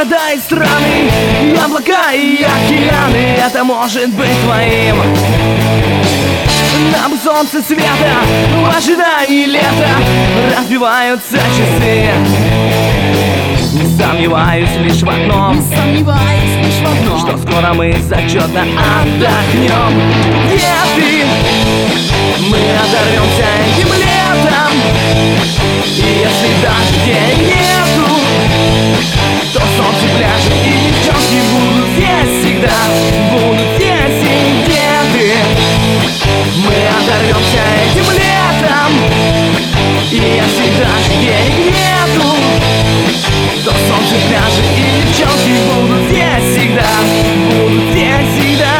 города и страны, и облака и океаны. Это может быть твоим. Нам солнце света в ожидании лета разбиваются часы. Не сомневаюсь лишь в одном, что скоро мы зачетно отдохнем. Где ты? Мы оторвемся этим летом. И если дождя нету, то солнце, пляжи и девчонки будут здесь всегда. Будут здесь и где ты? Мы оторвемся этим летом. И если дождя нету, то солнце, пляжи и девчонки будут здесь всегда. Будут здесь всегда.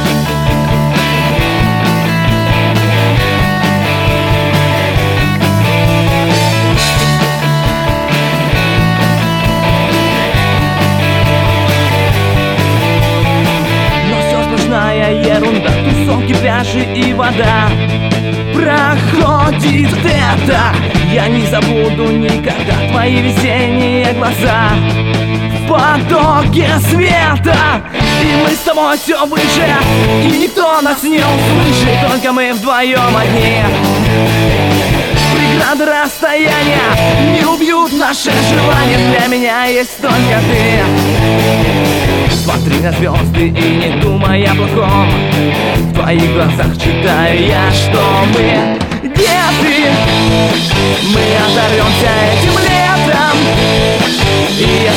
Ерунда, тусовки, пляжи и вода. Проходит это, я не забуду никогда твои весенние глаза в потоке света. И мы с тобой все выше, и никто нас не услышит, только мы вдвоем одни. Преграды расстояния не убьют наше желание. Для меня есть только ты. Смотри на звезды и не думай о плохом. В твоих глазах читаю я, что мы. Где ты? Мы оторвемся этим летом. И